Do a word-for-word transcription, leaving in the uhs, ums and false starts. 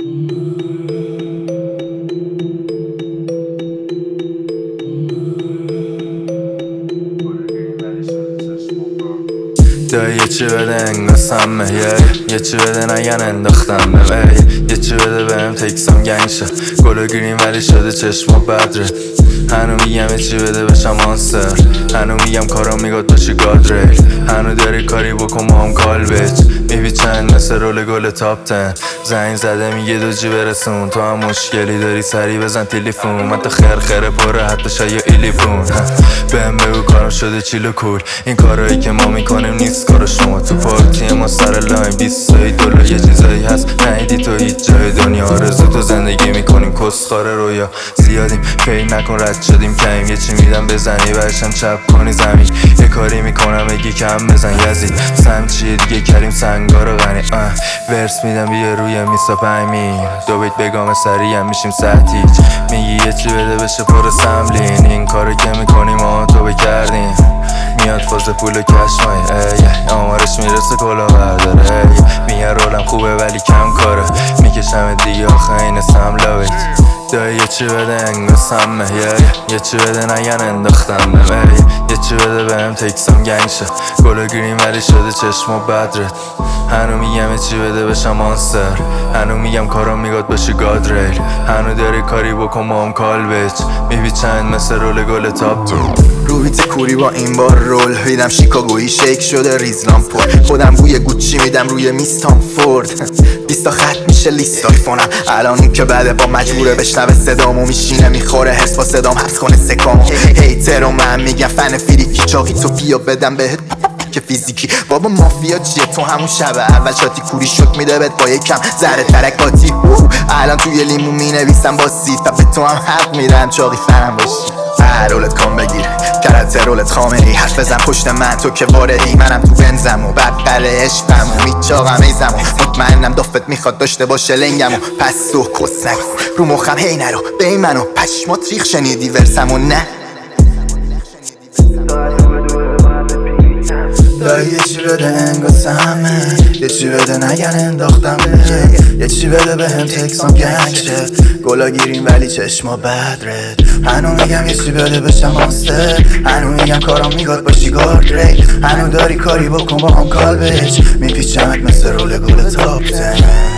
دایی یه چی بده انگار سمه یه چی بده نگن انداختم به یه چی بده بهم تکسام گنگ شه گل گرین ولی شده چشم و بدره هنو میگم یه چی بده بشم مانستر هنو میگم کارم میگاد باشی گادریل هنو داری کاری بکن با هم کال بیچ میبیچن مثل رول گل تاپ تن زنگ زده میگه دو جی برسون تو هم مشکلی داری سری بزن تلیفون من تا خیر خیره پره حتی شاید ایلی بون بهم بگو کارم شده چیلو کول این کارهایی که ما میکنیم نیست کار شما تو پارتی ما سر لاین بیست سایی دلار یه چیزایی هست نیدی تو هیچ جای دنیا آرزو تو زندگی میکنیم کسخاره رویا زیادیم فیل نکن رد شدیم کهیم یه چی میدم بزنی برشم چپ کنی زمین یه کاری میکنم بگی کم بزن یزید سم چیه دیگه کریم سنگارو غنی ورس میدم بیا روی میسا پنج دو بیت بگام سریع میشیم سهتیج میگی یه چی بده بشه پر سملین این کارو که میکنیم آن تو بکردیم میاد فاز پول و کشمای آمارش میرسه کلا برداره میگه رولم خوبه ولی کم کاره میکشم دیگه آخه این سملاویت دایی یه چی بده انگار سمه یه چی بده نگن انداختم به یه چی بده بهم تکسام گنگ شه گل گرین ولی شده چشم و بدرت هنو میگم یه چی بده بشم مانستر هنو میگم کارم میگاد باشی گادریل هنو داری کاری بکن با هم کال بیچ میبیچن مثل رول گل تاپ رو بیت کوری با این بار رول بیدم شیکاگویی شیک شده ریزلام پر خودم بوی گوچی میدم روی میستام فورد بیستا خط میشه لیست آیفونم الان این که بعده با مجبوره بشنوه صدامو میشینه میخوره حس با صدام حبس کنه سکامو هیتر و من میگم فن فریکی چاقی تو بیا بدم بهت که فیزیکی بابا مافیا چیه تو همون شبه اول شاتی کوری شک میده بهت با یکم زره ترکاتی الان توی لیمون مینویسم با سیت و به تو هم حق میدم چاقی فنم باشی رولت کام بگیر کرت رولت خامنی حرف بزن پشت من تو که واردی منم تو بنزم و بقل عشقم و میچاقم ایزم و مطمئنم دافت میخواد داشته باشه لنگم و پس تو کس نگو رو مخم هی نرو به منو پشمات ریخ شنیدی ورسم و نه دایی یه چی بده انگار سمه یه چی بده نگن انداختم به یه چی بده بهم تکسام گنگ شه گلا گیریم ولی چشما بدرد هنو میگم یه چی بده بشم مانستر هنو میگم کارم میگاد باشی گادریل هنو داری کاری بکن با هم کال بیچ میپیچمت مثل رول گل تاپ تن